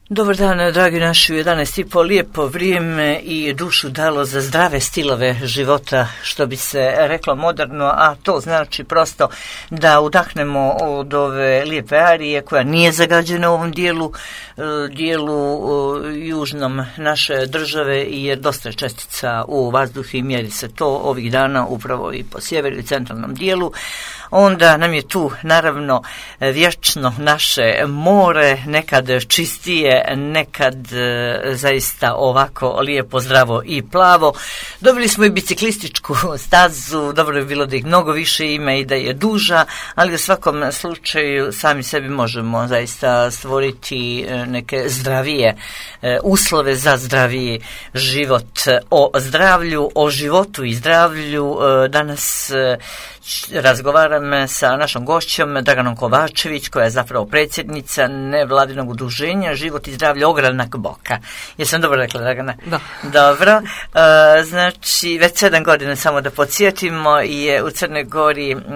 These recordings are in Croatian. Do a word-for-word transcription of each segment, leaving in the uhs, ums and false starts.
Dobar dan, dragi naši, u jedanaest i po lijepo vrijeme i dušu dalo za zdrave stilove života, što bi se reklo moderno, a to znači prosto da udahnemo od ove lijepe arije koja nije zagađena u ovom dijelu, dijelu južnom naše države, jer dosta je čestica u vazduhu i mjeri se to ovih dana upravo i po sjeveru i centralnom dijelu. Onda nam je tu naravno vječno naše more, nekad čistije, nekad e, zaista ovako lijepo, zdravo i plavo. Dobili smo i biciklističku stazu, dobro je bilo da ih mnogo više ima i da je duža, ali u svakom slučaju sami sebi možemo zaista stvoriti neke zdravije e, uslove za zdraviji život. O zdravlju, o životu i zdravlju e, danas e, razgovaram sa našom gošćom Draganom Kovačević, koja je zapravo predsjednica nevladinog udruženja Život i zdravlje Ogranak Boka. Jesam dobro rekla, Dragana? Da. Dobro. E, znači, već sedam godina, samo da podsjetimo, je u Crnoj Gori e,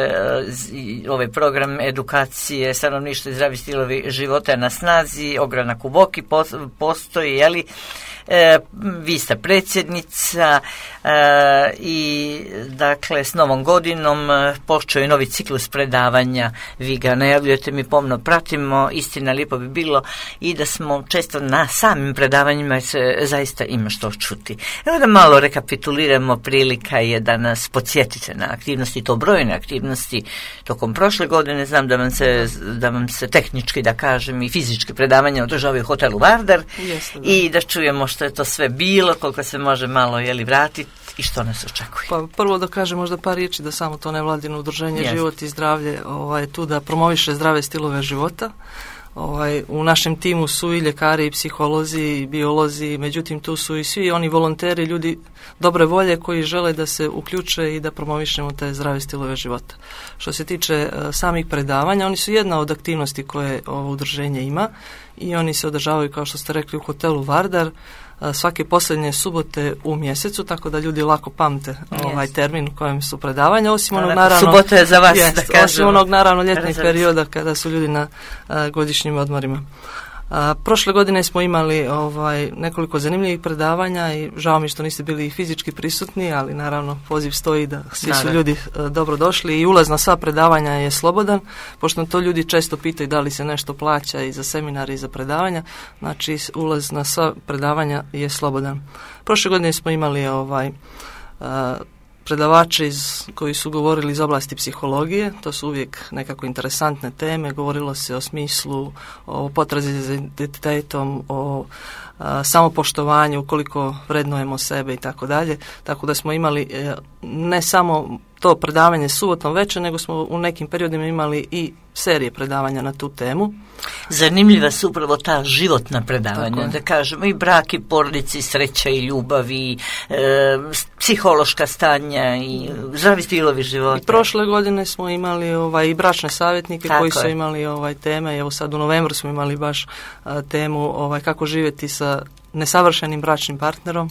ovaj program edukacije stanovništva i zdravi stilovi života na snazi. Ogranak u Boki postoji, jeli? E, vi ste predsjednica e, i dakle s novom godinom e, počeo je novi ciklus predavanja, vi ga najavljujete, mi pomno pratimo, istina lijepo bi bilo i da smo često na samim predavanjima se zaista ima što čuti. Evo da malo rekapituliramo, prilika je da nas podsjetite na aktivnosti, to brojne aktivnosti tokom prošle godine, znam da vam se, da vam se tehnički, da kažem, i fizički predavanja održavaju u hotelu Vardar. Jeste, da. I da čujemo što je to sve bilo, koliko se može malo jeli vratiti i što nas očekuje. Pa prvo da kažem možda par riječi da samo to nevladino udruženje Jeste. Život i zdravlje ovaj, tu da promoviše zdrave stilove života. Ovaj, u našem timu su i ljekari, i psiholozi, i biolozi, međutim tu su i svi oni volonteri, ljudi dobre volje koji žele da se uključe i da promovišemo te zdrave stilove života. Što se tiče uh, samih predavanja, oni su jedna od aktivnosti koje ovo udruženje ima i oni se održavaju, kao što ste rekli, u hotelu Vardar svake posljednje subote u mjesecu, tako da ljudi lako pamte ovaj yes. termin u kojem su predavanja, osim onog naravno subota je za vas, jest, da kažemo, osim onog naravno ljetnih Razumim. perioda kada su ljudi na a, godišnjim odmorima. A, prošle godine smo imali ovaj nekoliko zanimljivih predavanja i žao mi što niste bili fizički prisutni, ali naravno poziv stoji da svi Naravno. su ljudi a, dobro došli i ulaz na sva predavanja je slobodan, pošto to ljudi često pitaju da li se nešto plaća i za seminare i za predavanja, znači ulaz na sva predavanja je slobodan. Prošle godine smo imali ovaj a, predavači iz, koji su govorili iz oblasti psihologije, to su uvijek nekako interesantne teme, govorilo se o smislu, o potrazi za identitetom, o a, samopoštovanju, koliko vrednujemo sebe i tako dalje, tako da smo imali e, ne samo to predavanje subotom večer, nego smo u nekim periodima imali i serije predavanja na tu temu. Zanimljiva su upravo ta životna predavanja, da kažemo, i brak i porodici, i sreća i ljubav, i e, psihološka stanja i zdravi stilovi života. I prošle godine smo imali ovaj, i bračne savjetnike Tako koji su je. imali ovaj, teme, evo sad u novembru smo imali baš a, temu ovaj, kako živjeti sa nesavršenim bračnim partnerom.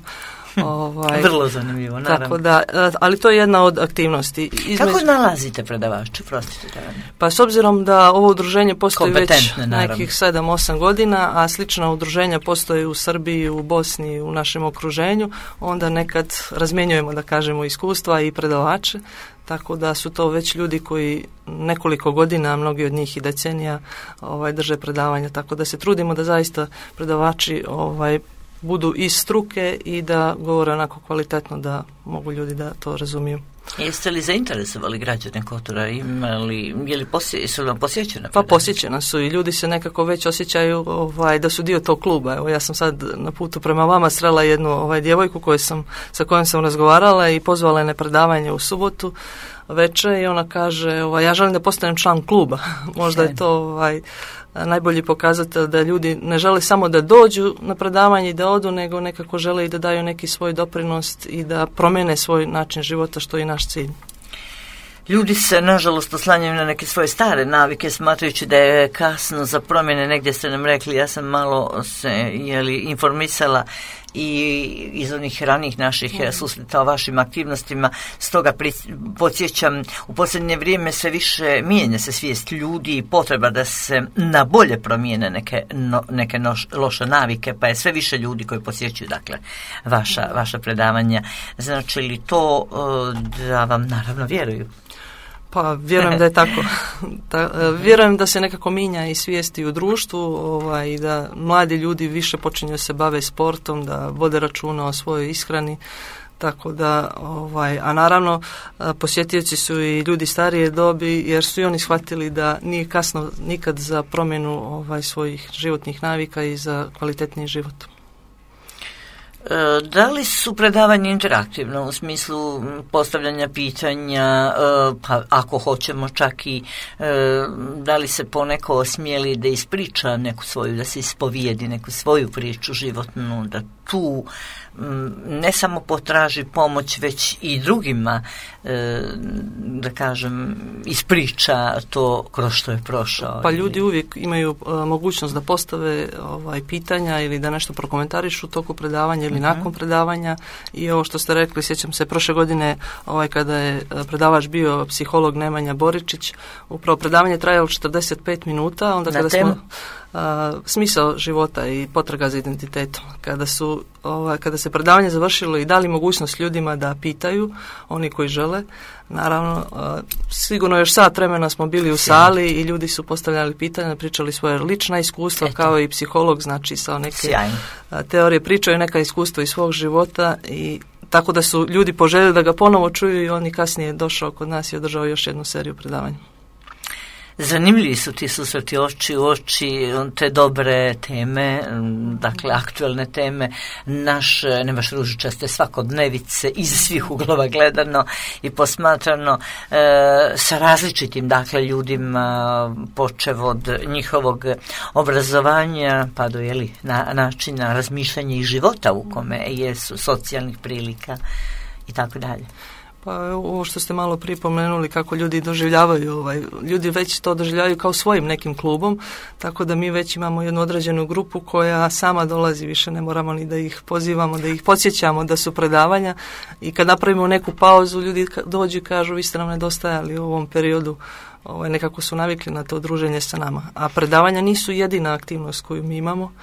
Ovaj, Vrlo zanimljivo, naravno. Tako da, ali to je jedna od aktivnosti. Između... Kako nalazite predavače? Prostite, da. Pa s obzirom da ovo udruženje postoji već naravno. nekih sedam osam godina, a slična udruženja postoje u Srbiji, u Bosni, u našem okruženju, onda nekad razmjenjujemo, da kažemo, iskustva i predavače, tako da su to već ljudi koji nekoliko godina, mnogi od njih i decenija, ovaj, drže predavanja, tako da se trudimo da zaista predavači ovaj, budu iz struke i da govore onako kvalitetno da mogu ljudi da to razumiju. Jeste li zainteresovali građane Kotora? Imali, je li posje, su vam posjećena? Pa posjećena su i ljudi se nekako već osjećaju ovaj, da su dio tog kluba. Evo, ja sam sad na putu prema vama srela jednu ovaj, djevojku koju sam, sa kojom sam razgovarala i pozvala je na predavanje u subotu večer i ona kaže, ovaj, ja želim da postanem član kluba. Možda je to ovaj, najbolji pokazatelj da ljudi ne žele samo da dođu na predavanje i da odu, nego nekako žele i da daju neki svoj doprinos i da promijene svoj način života, što je naš cilj. Ljudi se, nažalost, oslanjaju na neke svoje stare navike, smatrajući da je kasno za promjene. Negdje ste nam rekli, ja sam malo se jeli, informisala, i iz onih ranih naših mm. susreta o vašim aktivnostima. Stoga pri, podsjećam, u posljednje vrijeme sve više mijenja se svijest ljudi i potreba da se na bolje promijene neke, no, neke noš, loše navike, pa je sve više ljudi koji posjećuju dakle vaša, vaša predavanja. Znači li to da vam naravno vjeruju? Pa vjerujem da je tako. Ta, vjerujem da se nekako minja i svijesti u društvu, ovaj, i da mladi ljudi više počinju se bave sportom, da vode računa o svojoj ishrani. Tako da, ovaj, a naravno posjetioci su i ljudi starije dobi, jer su i oni shvatili da nije kasno nikad za promjenu ovaj, svojih životnih navika i za kvalitetniji život. Da li su predavanja interaktivno u smislu postavljanja pitanja, pa ako hoćemo čak i da li se poneko osmijeli da ispriča neku svoju, da se ispovijedi neku svoju priču životnu, da tu ne samo potraži pomoć, već i drugima, da kažem, ispriča to kroz što je prošao. Pa ljudi uvijek imaju mogućnost da postave ovaj, pitanja ili da nešto prokomentarišu u toku predavanja ili uh-huh. nakon predavanja. I ovo što ste rekli, sjećam se prošle godine ovaj, kada je predavač bio psiholog Nemanja Boričić, upravo predavanje trajalo četrdeset pet minuta, onda kada smo a, smisao života i potraga za identitetom. Kada su ovaj, kada se predavanje završilo i dali mogućnost ljudima da pitaju, oni koji žele, naravno, a, sigurno još sat vremena smo bili u sali i ljudi su postavljali pitanja, pričali svoje lična iskustva, Eto. kao i psiholog, znači sa neke a, teorije, pričaju neka iskustva iz svog života, i tako da su ljudi poželjeli da ga ponovo čuju, i on i kasnije došao kod nas i održao još jednu seriju predavanja. Zanimljivi su ti susreti oči u oči, te dobre teme, dakle aktualne teme, naše, ne baš ružičaste svakodnevice iz svih uglova gledano i posmatrano, e, sa različitim dakle ljudima, počev od njihovog obrazovanja pa do jeli, na, načina razmišljanja i života u kome jesu, socijalnih prilika i tako dalje. Pa ovo što ste malo prije pomenuli, kako ljudi doživljavaju, ovaj, ljudi već to doživljavaju kao svojim nekim klubom, tako da mi već imamo jednu određenu grupu koja sama dolazi, više ne moramo ni da ih pozivamo, da ih podsjećamo da su predavanja, i kad napravimo neku pauzu, ljudi dođu i kažu vi ste nam nedostajali u ovom periodu, ovaj, nekako su navikli na to druženje sa nama. A predavanja nisu jedina aktivnost koju mi imamo,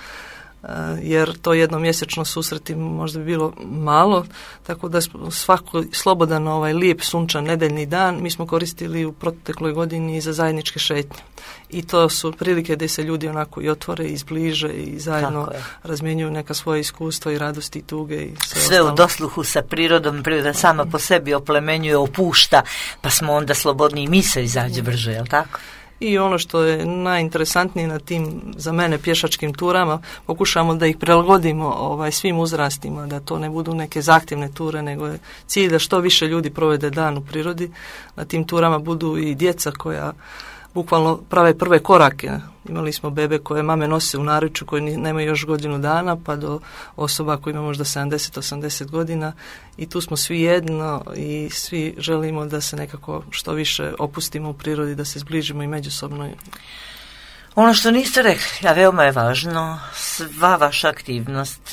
jer to jednomjesečno susreti možda bi bilo malo, tako da svako slobodan ovaj lijep sunčan nedeljni dan mi smo koristili u protekloj godini za zajedničke šetnje. I to su prilike gdje se ljudi onako i otvore i zbliže i zajedno razmjenjuju neka svoje iskustva i radosti i tuge i sve, sve u dosluhu sa prirodom. Priroda sama po sebi oplemenjuje, opušta, pa smo onda slobodni i mi se izađe brže, je li tako? I ono što je najinteresantnije na tim, za mene, pješačkim turama, pokušamo da ih prilagodimo ovaj, svim uzrastima, da to ne budu neke zahtjevne ture, nego je cilj da što više ljudi provede dan u prirodi. Na tim turama budu i djeca koja bukvalno prave prve korake. Imali smo bebe koje mame nose u naručju, koje nemaju još godinu dana, pa do osoba koji ima možda sedamdeset osamdeset godina, i tu smo svi jedno i svi želimo da se nekako što više opustimo u prirodi, da se zbližimo i međusobno. Ono što niste rekli, a veoma je važno, sva vaša aktivnost,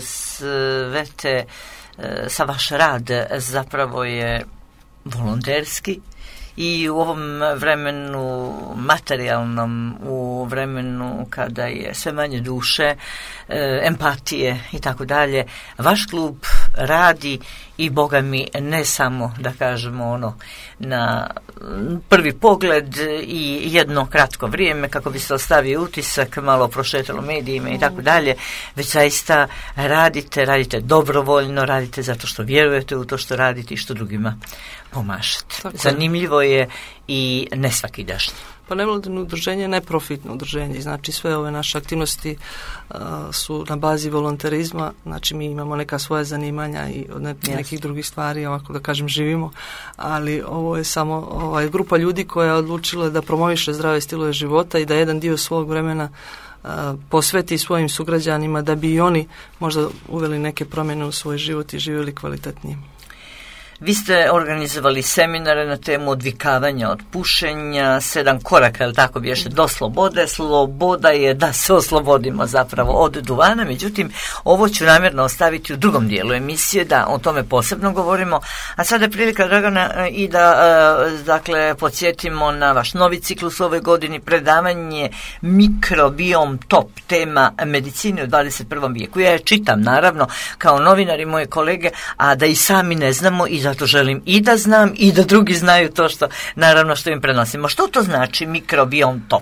sve te, sa vaš rad zapravo je volonterski, i u ovom vremenu materijalnom, u vremenu kada je sve manje duše, e, empatije i tako dalje, vaš klub radi, i Boga mi ne samo, da kažemo, ono na prvi pogled i jedno kratko vrijeme kako bi se ostavio utisak, malo prošetalo medijima i tako dalje, već zaista radite, radite dobrovoljno, radite zato što vjerujete u to što radite i što drugima pomašete. Tako. Zanimljivo je i nesvakidašnje. Pa nevladino udruženje je neprofitno udruženje, znači sve ove naše aktivnosti uh, su na bazi volonterizma, znači mi imamo neka svoja zanimanja i od ne, nekih drugih stvari, ovako da kažem, živimo, ali ovo je samo ovaj, grupa ljudi koja je odlučila da promoviše zdrave stilove života i da jedan dio svog vremena uh, posveti svojim sugrađanima, da bi i oni možda uveli neke promjene u svoj život i živjeli kvalitetnije. Vi ste organizovali seminare na temu odvikavanja od pušenja, sedam koraka, ili tako bješe, do slobode. Sloboda je da se oslobodimo zapravo od duvana, međutim, ovo ću namjerno ostaviti u drugom dijelu emisije, da o tome posebno govorimo. A sada je prilika, Dragana, i da, dakle, podsjetimo na vaš novi ciklus ove godini, predavanje Mikrobiom, top tema medicine u dvadeset prvom vijeku. Ja je čitam, naravno, kao novinari, moje kolege, a da i sami ne znamo, i zato želim i da znam i da drugi znaju to što, naravno, što im prenosimo. Što to znači Mikrobiom top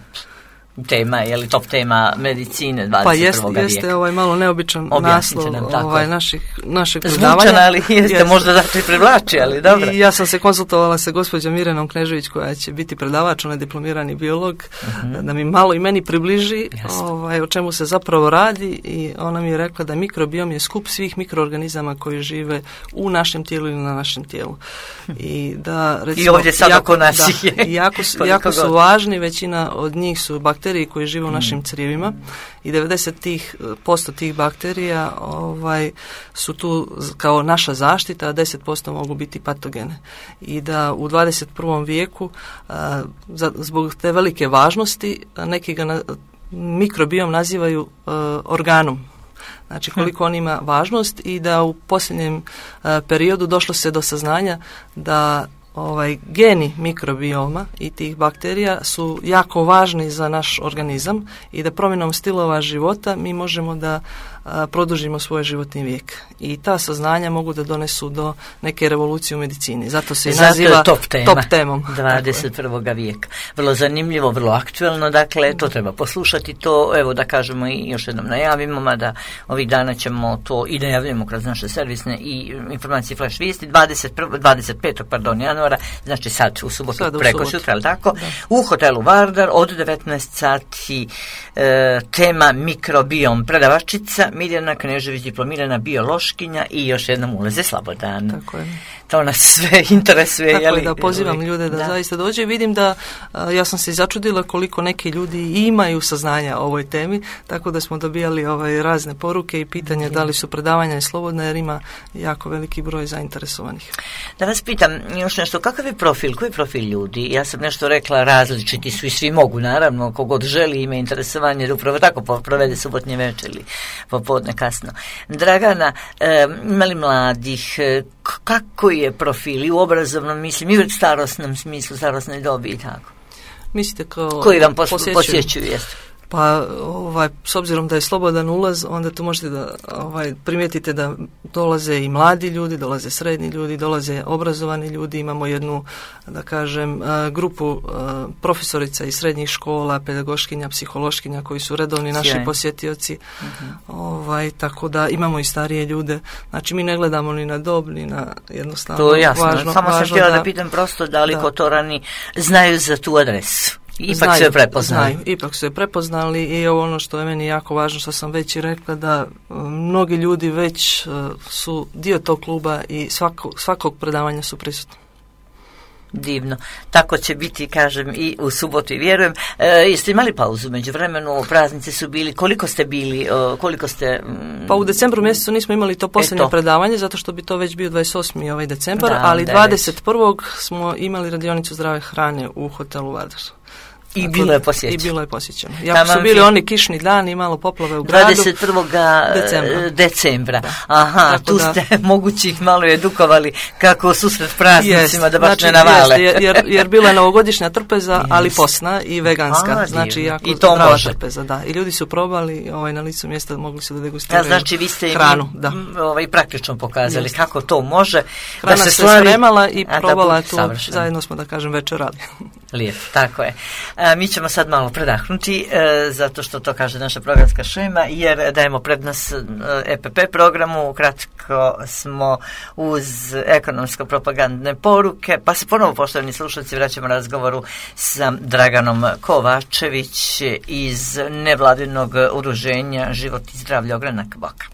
tema, je li top tema medicine dvadeset prvog Pa jest, jeste ovaj malo neobičan naslov ovaj, naših, našeg predavanja. Zvučan, ali jeste, jeste. Možda da te privlači, ali dobro. I ja sam se konsultovala sa gospođom Mirenom Knežević, koja će biti predavač, ona je diplomirani biolog, uh-huh. da mi malo i meni približi ovaj, o čemu se zapravo radi, i ona mi je rekla da mikrobiom je skup svih mikroorganizama koji žive u našem tijelu ili na našem tijelu. I, da, recimo, I ovdje sad jako, oko nas da, je. Jako su, jako su važni, većina od njih su bakterije koji žive u našim crijevima, i devedeset posto tih bakterija ovaj, su tu kao naša zaštita, a deset posto mogu biti patogene. I da u dvadeset prvom vijeku a, za, zbog te velike važnosti neki ga na, mikrobiom nazivaju a, organom. Znači koliko on ima važnost, i da u posljednjem a, periodu došlo se do saznanja da ovaj geni mikrobioma i tih bakterija su jako važni za naš organizam, i da promjenom stilova života mi možemo da a, produžimo svoj životni vijek. I ta saznanja mogu da donesu do neke revolucije u medicini. Zato se i naziva top, tema, top temom dvadeset prvog vijeka. Vrlo zanimljivo, vrlo aktuelno, dakle to treba poslušati, to evo da kažemo i još jednom najavimo, mada ovih dana ćemo to i najavljamo kroz naše servisne i informacije flash vijesti dvadeset petog pardon januara, znači sad u subotu sad preko subotu. Sutra, ali tako, da. U hotelu Vardar od devetnaest sati e, tema mikrobiom, predavačica Mirjana Knežević, diplomirana biološkinja, i još jednom ulaze Slobodan. Tako je. To nas sve interesuje. Tako jeli, je, da pozivam ljude da, da zaista dođe, i vidim da a, ja sam se začudila koliko neki ljudi imaju saznanja o ovoj temi, tako da smo dobijali ovaj, razne poruke i pitanje da li su predavanja slobodna, jer ima jako veliki broj zainteresovanih. Da vas pitam još nešto, kakav je profil, koji je profil ljudi? Ja sam nešto rekla, različiti su i svi mogu, naravno, kogod želi ima interesovanje da upravo tako provede subotnje večer ili popodne kasno. Dragana, e, ima li mladih, e, kako je profil i u obrazovnom, mislim, i u starosnom smislu, starosnoj dobi i tako? Mislite kao koji vam pos- posjećuju, jeste? Pa, ovaj, s obzirom da je slobodan ulaz, onda tu možete da ovaj, primijetite da dolaze i mladi ljudi, dolaze srednji ljudi, dolaze obrazovani ljudi. Imamo jednu, da kažem, grupu profesorica iz srednjih škola, pedagoškinja, psihološkinja, koji su redovni naši Sjaj. posjetioci. Uh-huh. Ovaj, tako da imamo i starije ljude. Znači, mi ne gledamo ni na dob, ni na jednostavno. To je jasno. Važno, Samo važno sam htjela da, da pitam prosto da li da. Kotorani znaju za tu adresu. Ipak znaju, su je prepoznali. Znaju, ipak su je prepoznali, i ono što je meni jako važno, što sam već i rekla, da mnogi ljudi već uh, su dio tog kluba i svako, svakog predavanja su prisutni. Divno. Tako će biti, kažem, i u subotu, i vjerujem. E, jeste imali pauzu među vremenu, praznici su bili, koliko ste bili, o, koliko ste... Mm, pa u decembru mjesecu nismo imali to posljednje to. predavanje, zato što bi to već bio dvadeset osmi ovaj decembar, da, ali dvadeset prvog smo imali radionicu zdrave hrane u hotelu Vardar. I bilo je posjećeno. I bilo je posjećeno. Jako su bili oni kišni dani i malo poplave u gradu. dvadeset prvog decembra. decembra. Da. Aha, tako tu da. Ste mogući ih malo edukovali kako susret praznicima, da baš znači, ne navale. Jest, jer, jer bila je novogodišnja trpeza, yes. ali posna i veganska. A, znači, jako I to može. Trpeza, da. I ljudi su probali, ovaj, na licu mjesta mogli su da degustiraju ja, znači, vi ste hranu. Da. Ovaj, praktično pokazali yes. kako to može. Hrana da se se slavi, spremala i probala tu, zajedno smo, da kažem, večerali. Lijepo, tako je. A, mi ćemo sad malo predahnuti, e, zato što to kaže naša programska šema, jer dajemo prednost E P P programu, kratko smo uz ekonomsko-propagandne poruke, pa se ponovo, poštovani slušalci, vraćamo razgovoru sa Draganom Kovačević iz nevladinog udruženja Život i zdravlje Ogranak Boka.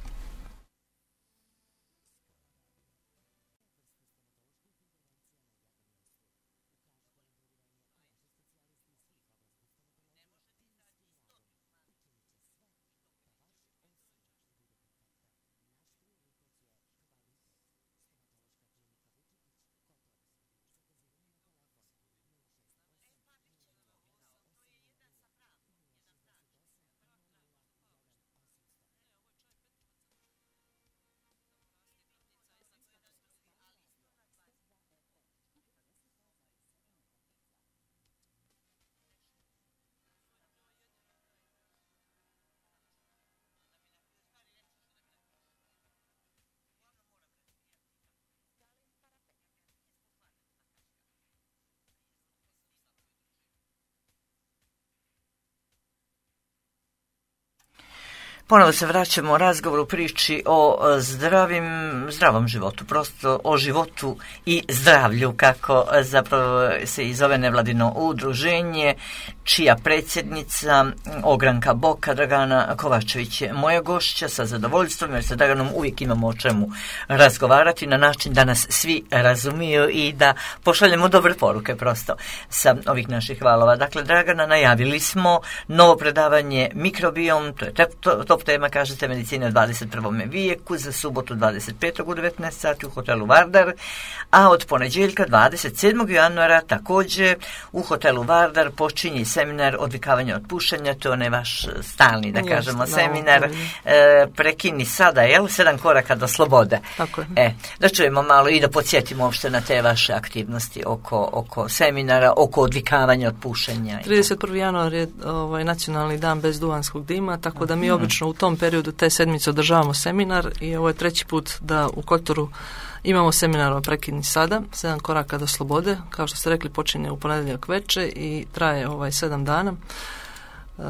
Ponovo se vraćamo o razgovoru, priči o zdravim, zdravom životu, prosto o životu i zdravlju, kako zapravo se i zove nevladino udruženje, čija predsjednica Ogranka Boka, Dragana Kovačević je moja gošća, sa zadovoljstvom, jer sa Draganom uvijek imamo o čemu razgovarati na način da nas svi razumiju i da pošaljemo dobre poruke prosto sa ovih naših valova. Dakle, Dragana, najavili smo novo predavanje Mikrobiom, to je top tema, kažete, medicine u dvadeset prvom vijeku, za subotu dvadeset petog u devetnaest sati u hotelu Vardar, a od ponedjeljka dvadeset sedmog januara također u hotelu Vardar počinje seminar odvikavanja od pušenja, to je onaj vaš stalni, da Just, kažemo, seminar, e, prekini sada, jel, sedam koraka do slobode. Tako je. E, da čujemo malo i da podsjetimo uopšte na te vaše aktivnosti oko, oko seminara, oko odvikavanja od pušenja. trideset prvi januar je ovaj, nacionalni dan bez duvanskog dima, tako da mi hmm. obično u tom periodu te sedmice održavamo seminar i ovo je treći put da u Kotoru imamo seminar o prekini sada, sedam koraka do slobode, kao što ste rekli počinje u ponedjeljak veče i traje ovaj sedam dana. E,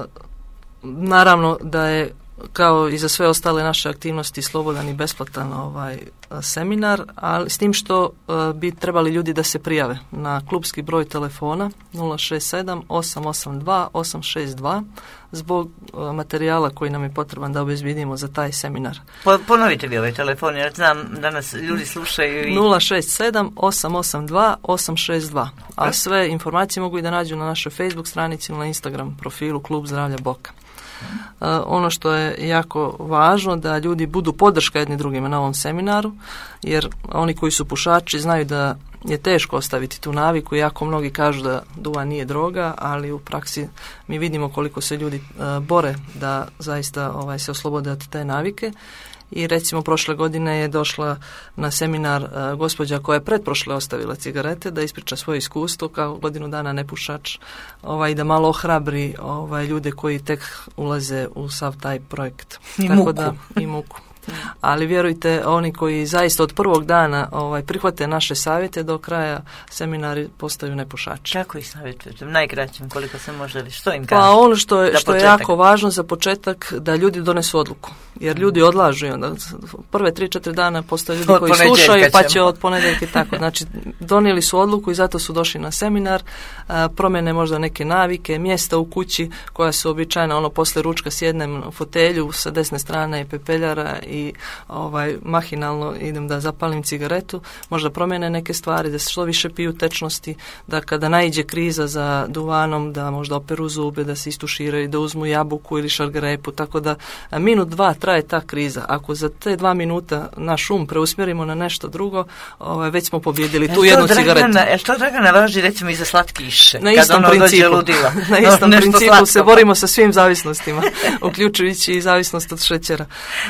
naravno da je kao i za sve ostale naše aktivnosti slobodan i besplatan ovaj seminar, ali s tim što uh, bi trebali ljudi da se prijave na klubski broj telefona nula šest sedam osam osam dva osam šest dva zbog uh, materijala koji nam je potreban da obezbjedimo za taj seminar. Po, ponovite vi ovaj telefon, jer znam da nas ljudi slušaju i... nula šest sedam osam osam dva osam šest dva, a sve informacije mogu i da nađu na našoj Facebook stranici ili na Instagram profilu Klub zdravlja Boka. Uh, ono što je jako važno da ljudi budu podrška jedni drugima na ovom seminaru, jer oni koji su pušači znaju da je teško ostaviti tu naviku, jako mnogi kažu da duvan nije droga, ali u praksi mi vidimo koliko se ljudi uh, bore da zaista ovaj, se oslobode od te navike. I recimo prošle godine je došla na seminar uh, gospođa koja je pretprošle ostavila cigarete da ispriča svoje iskustvo kao godinu dana nepušač, ovaj, da malo ohrabri ovaj, ljude koji tek ulaze u sav taj projekt. I Tako muku. Da, i muku. Ali vjerujte, oni koji zaista od prvog dana ovaj, prihvate naše savjete, do kraja seminari postaju nepušači. Kako ih savjetujete? Najkraćem, koliko se može, što im kažete? Pa ono što je, što je jako važno za početak, da ljudi donesu odluku. Jer ljudi odlažu i onda prve tri četiri dana postoje ljudi od koji slušaju, pa će od ponedjeljka tako. Znači, donijeli su odluku i zato su došli na seminar, a, promjene možda neke navike, mjesta u kući koja su običajna, ono posle ručka sjednem u fotelju, sa desne strane je pepeljara i ovaj mahinalno idem da zapalim cigaretu, možda promjene neke stvari, da se što više piju tečnosti, da kada naiđe kriza za duvanom, da možda operu zube, da se istuširaju, da uzmu jabuku ili šargarepu, tako da minut, dva traje ta kriza. Ako za te dva minuta naš um preusmjerimo na nešto drugo, ovaj, već smo pobjedili tu jednu Dragana, cigaretu. Jel to Dragana važi recimo i za slatkiše? Na istom ono principu, na istom no, principu slatko. se borimo sa svim zavisnostima, uključujući i zavisnost od šećera.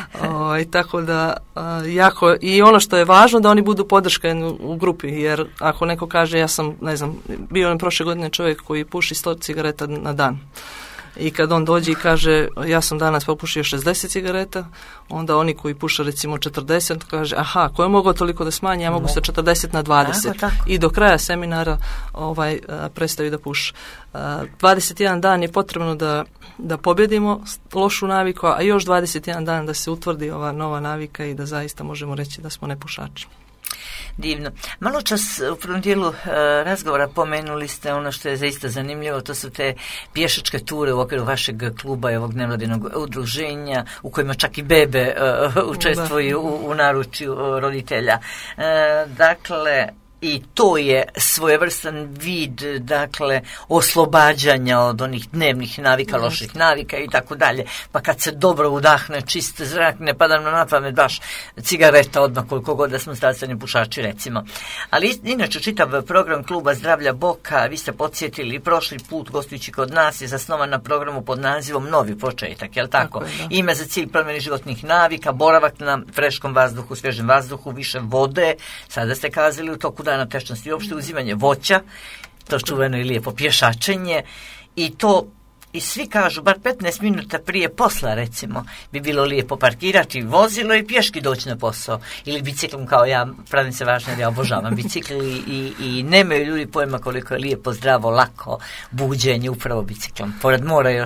O, i tako da a, jako, i ono što je važno da oni budu podrška u, u grupi, jer ako neko kaže ja sam, ne znam, bio je prošle godine čovjek koji puši sto cigareta na dan. I kad on dođe i kaže ja sam danas popušio šezdeset cigareta, onda oni koji puše recimo četrdeset kaže aha, ko je mogao toliko da smanji, ja mogu sa četrdeset na dvadeset. Tako, tako. I do kraja seminara ovaj, a, prestaju da puše. dvadeset jedan dan je potrebno da, da pobjedimo lošu naviku, a još dvadeset jedan dan da se utvrdi ova nova navika i da zaista možemo reći da smo nepušači. Divno. Malo čas u prvom dijelu uh, razgovora pomenuli ste ono što je zaista zanimljivo, to su te pješačke ture u okviru vašeg kluba i ovog nevladinog udruženja u kojima čak i bebe uh, učestvuju u, u naručju uh, roditelja. Uh, dakle, i to je svojevrstan vid, dakle, oslobađanja od onih dnevnih navika, loših navika i tako dalje. Pa kad se dobro udahne, čist zrak, ne pada nam na pamet baš cigareta odmah, koliko god da smo strastveni pušači, recimo. Ali inače, čitav program Kluba zdravlja Boka, vi ste podsjetili prošli put, gostujući kod nas, je zasnovan na programu pod nazivom Novi početak, jel tako? tako je, ima za cilj promjene životnih navika, boravak na freškom vazduhu, svježem vazduhu, više vode, sada ste kazali u toku dana tečnosti, uopšte uzimanje voća, to čuveno i lijepo pješačenje, i to i svi kažu, bar petnaest minuta prije posla, recimo, bi bilo lijepo parkirati vozilo i pješki doći na posao. Ili biciklom, kao ja, pravim se važno jer ja obožavam bicikli i, i nemaju ljudi pojma koliko je lijepo, zdravo, lako buđenje upravo biciklom. Pored mora još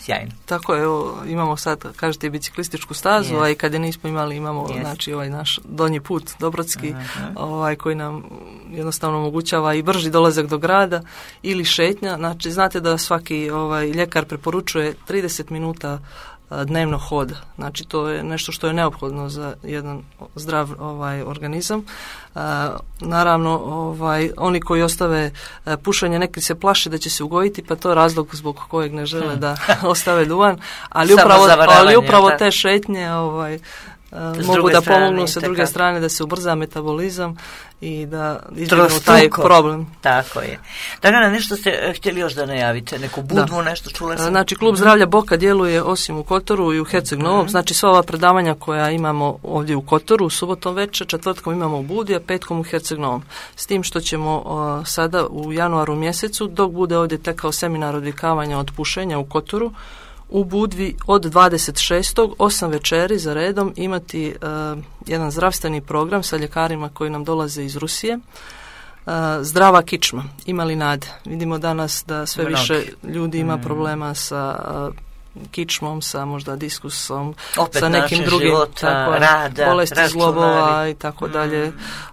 sjajno. Tako je, evo, imamo sad, kažete, biciklističku stazu, yes. a i kad je nismo imali, imamo yes. znači, ovaj naš donji put, Dobrodski, uh-huh. ovaj, koji nam jednostavno omogućava i brži dolazak do grada ili šetnja. Znači, znate da svaki ovaj, ljekar preporučuje trideset minuta dnevno hoda. Znači, to je nešto što je neophodno za jedan zdrav ovaj organizam. A, naravno, ovaj oni koji ostave a, pušenje, neki se plaše da će se ugojiti, pa to je razlog zbog kojeg ne žele hmm. da ostave duvan, ali upravo, ali upravo te šetnje ovaj Uh, mogu da pomognu sa druge strane da se ubrza metabolizam i da izbjegnu taj problem. Tako je. Dragana, nešto ste htjeli još da najavite? Neku budvu, da. nešto čula sam? Znači, Klub zdravlja Boka djeluje osim u Kotoru i u Herceg Novom. Mm-hmm. Znači, sva ova predavanja koja imamo ovdje u Kotoru, subotom večer, četvrtkom imamo u Budi, a petkom u Herceg Novom. S tim što ćemo uh, sada u januaru mjesecu, dok bude ovdje tekao seminar odvikavanja od pušenja u Kotoru, u Budvi od dvadeset šestog osam večeri za redom imati uh, jedan zdravstveni program sa ljekarima koji nam dolaze iz Rusije. Uh, zdrava kičma, ima li nade? Vidimo danas da sve Mnogi. više ljudi ima problema sa uh, kičmom, sa možda diskusom, opet sa nekim drugim života, tako, rada, bolesti računari. zglobova i tako dalje.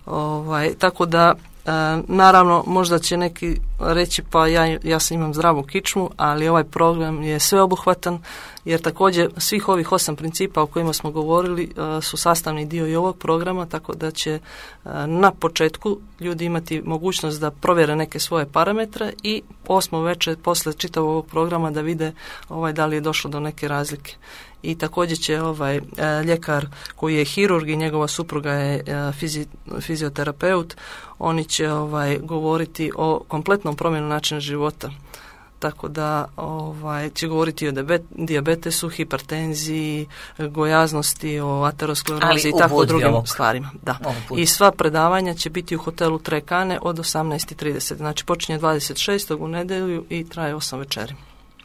Ovaj, tako da E, naravno, možda će neki reći pa ja, ja sam imam zdravu kičmu, ali ovaj program je sveobuhvatan, jer također svih ovih osam principa o kojima smo govorili e, su sastavni dio i ovog programa, tako da će e, na početku ljudi imati mogućnost da provjere neke svoje parametre i osmo večer posle čitavog ovog programa da vide ovaj, da li je došlo do neke razlike. I također će ovaj e, ljekar koji je hirurg i njegova supruga je e, fizi, fizioterapeut, oni će ovaj govoriti o kompletnom promjenu načina života. Tako da ovaj će govoriti o dijabetesu, hipertenziji, gojaznosti, o aterosklerozi i tako drugim ovog. stvarima. Da. I sva predavanja će biti u hotelu Trekane od osamnaest i trideset. Znači počinje dvadeset šestog u nedjelju i traje osam večeri.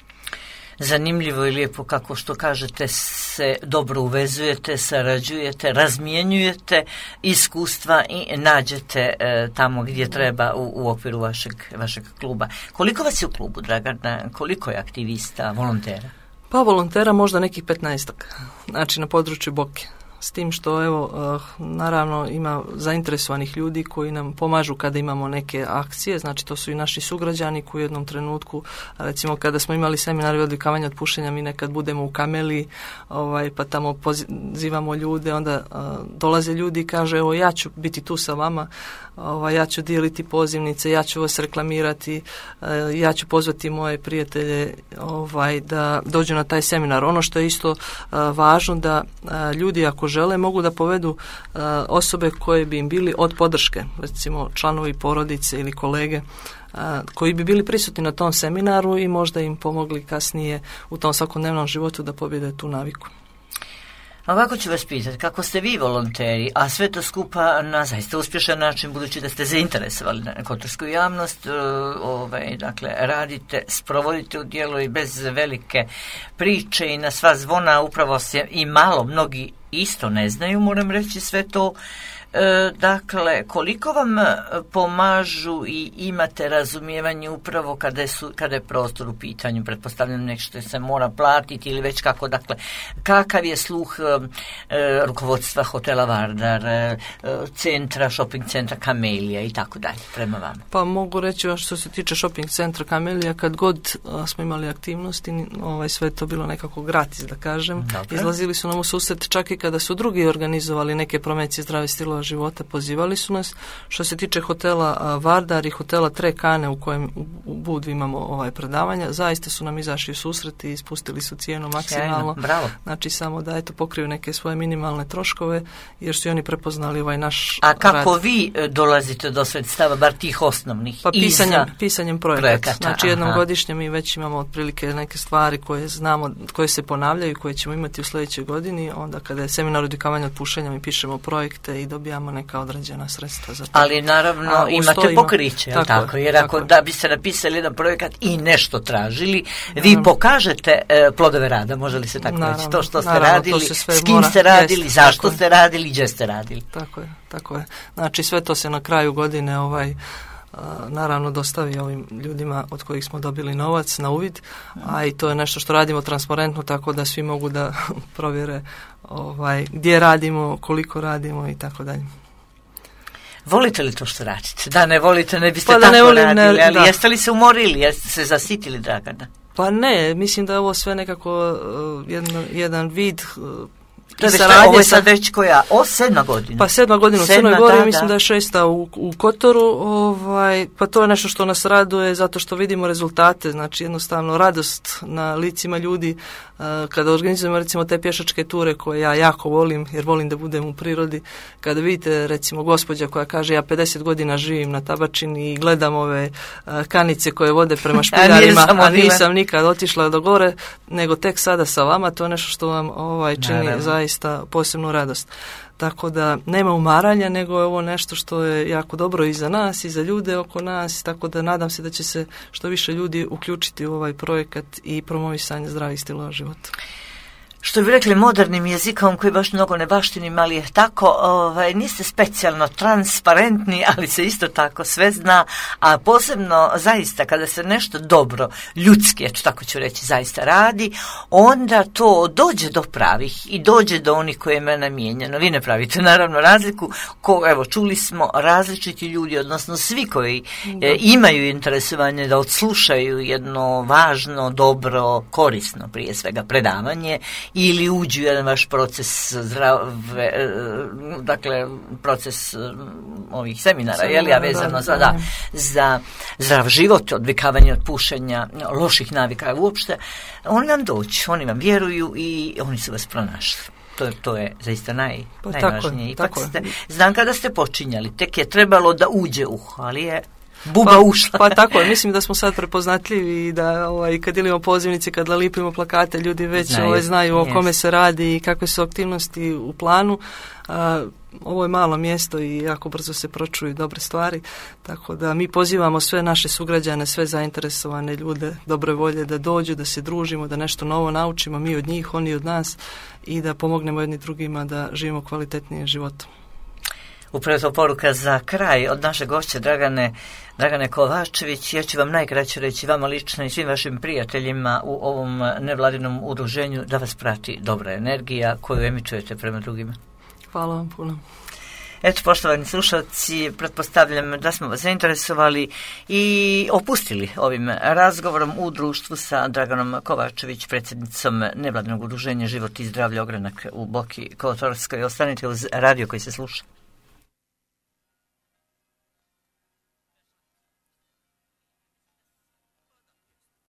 Zanimljivo i lijepo kako što kažete se dobro uvezujete, sarađujete, razmjenjujete iskustva i nađete e, tamo gdje treba u, u okviru vašeg, vašeg kluba. Koliko vas je u klubu, Dragana? Koliko je aktivista, volontera? Pa volontera možda nekih petnaestak, znači na području Boke. S tim što, evo, naravno ima zainteresovanih ljudi koji nam pomažu kada imamo neke akcije, znači to su i naši sugrađani koji u jednom trenutku, recimo kada smo imali seminar odvikavanja od pušenja, mi nekad budemo u Kameli, ovaj, pa tamo pozivamo ljude, onda a, dolaze ljudi i kaže, evo ja ću biti tu sa vama, ovaj, ja ću dijeliti pozivnice, ja ću vas reklamirati, a, ja ću pozvati moje prijatelje ovaj, da dođu na taj seminar. Ono što je isto a, važno da a, ljudi ako žele mogu da povedu uh, osobe koje bi im bili od podrške, recimo članovi porodice ili kolege uh, koji bi bili prisutni na tom seminaru i možda im pomogli kasnije u tom svakodnevnom životu da pobjede tu naviku. Ovako ću vas pitati, kako ste vi volonteri, a sve to skupa na zaista uspješan način, budući da ste zainteresovali na kotorsku javnost, uh, ovaj, dakle, radite, sprovodite u djelo i bez velike priče i na sva zvona, upravo se i malo, mnogi isto ne znaju, moram reći sve to. E, dakle, koliko vam pomažu i imate razumijevanje upravo kada je, su, kada je prostor u pitanju, pretpostavljam nešto se mora platiti ili već kako, dakle, kakav je sluh e, rukovodstva hotela Vardar, e, centra, shopping centra Kamelija i tako dalje prema vama? Pa mogu reći što se tiče shopping centra Kamelija, kad god a, smo imali aktivnosti, ovaj, sve to bilo nekako gratis, da kažem. Dobre. Izlazili su nam u susret čak i kada su drugi organizovali neke promocije zdrave stilova života, pozivali su nas. Što se tiče hotela Vardar i hotela Trekane u kojem u Budvi imamo ovaj predavanja, zaista su nam izašli u susret i ispustili su cijenu maksimalno. Bravo. Znači samo da eto pokriju neke svoje minimalne troškove jer su oni prepoznali ovaj naš A kako rad. Vi dolazite do sredstava, bar tih osnovnih? Pa pisanjem, pisanjem projekata. projekata. Znači jednom aha. godišnje mi već imamo otprilike neke stvari koje znamo, koje se ponavljaju, koje ćemo imati u sljedećoj godini. Onda kada je seminar odvikavanja od pušenja mi pišemo projekte i dobijamo neka određena sredstva za to. Ali naravno A, imate pokriće, ima, tako, tako, jer ako tako. Da biste napisali jedan projekat i nešto tražili, naravno. Vi pokažete e, plodove rada, može li se tako naravno, reći, to što ste naravno, radili, s kim mora, ste radili, jest, zašto ste radili, gdje ste radili. Tako je, tako je. Znači sve to se na kraju godine ovaj naravno dostavi ovim ljudima od kojih smo dobili novac na uvid, a i to je nešto što radimo transparentno, tako da svi mogu da provjere ovaj, gdje radimo, koliko radimo i tako dalje. Volite li to što radite? Da ne volite, ne biste pa tako ne volim, radili, ne, ali da. Jeste li se umorili, jeste se zasitili, Dragana? Pa ne, mislim da je ovo sve nekako uh, jedan, jedan vid uh, To je već, ovo je sad već koja, o sedma godina. Pa sedma godina u sedma, Crnoj Gori, da, mislim da. da je šesta u, u Kotoru, ovaj, pa to je nešto što nas raduje zato što vidimo rezultate, znači jednostavno radost na licima ljudi uh, kada organizujemo recimo te pješačke ture koje ja jako volim, jer volim da budem u prirodi, kada vidite recimo gospođa koja kaže ja pedeset godina živim na Tabačini i gledam ove uh, kanice koje vode prema Špiljarima, a, a nisam nikad otišla do gore, nego tek sada sa vama, to je nešto što vam ovaj, čini Naravno. zaista posebnu radost. Tako da nema umaranja, nego je ovo nešto što je jako dobro i za nas i za ljude oko nas, tako da nadam se da će se što više ljudi uključiti u ovaj projekat i promovisanje zdravih stilova života. Što bi rekli modernim jezikom koji baš mnogo ne baštinim, ali je tako, ovaj, niste specijalno transparentni, ali se isto tako sve zna, a posebno zaista kada se nešto dobro, ljudski, eto tako ću reći, zaista radi, onda to dođe do pravih i dođe do onih koje je namijenjeno. Vi ne pravite naravno razliku, ko, evo čuli smo različiti ljudi, odnosno svi koji e, imaju interesovanje da odslušaju jedno važno, dobro, korisno prije svega predavanje ili uđu u jedan vaš proces zdrave, dakle proces ovih seminara, je li, a vezano za, da, za zdrav život, odvikavanje od pušenja, loših navika uopšte, oni vam doći, oni vam vjeruju i oni su vas pronašli. To, to je zaista naj, pa najvažnije. Tako, tako ste, znam kada ste počinjali, tek je trebalo da uđe uho, ali je buba pa, ušla. Pa tako je, mislim da smo sad prepoznatljivi i da ovaj, kad dilimo pozivnice, kad lipimo plakate, ljudi već znaju, ovaj, znaju o kome se radi i kakve su aktivnosti u planu. A, ovo je malo mjesto i jako brzo se pročuju dobre stvari, tako da mi pozivamo sve naše sugrađane, sve zainteresovane ljude dobre volje da dođu, da se družimo, da nešto novo naučimo, mi od njih, oni od nas i da pomognemo jedni drugima da živimo kvalitetnije životom. Upravo to poruka za kraj od naše gošće Dragane, Dragane Kovačević. Ja ću vam najkraće reći vama lično i svim vašim prijateljima u ovom nevladinom udruženju da vas prati dobra energija koju emitujete prema drugima. Hvala vam puno. Eto, poštovani slušalci, pretpostavljam da smo vas zainteresovali i opustili ovim razgovorom u društvu sa Draganom Kovačević, predsjednicom nevladinog udruženja Život i zdravlje Ogranak u Boki Kotorskoj. Ostanite uz radio koji se sluša.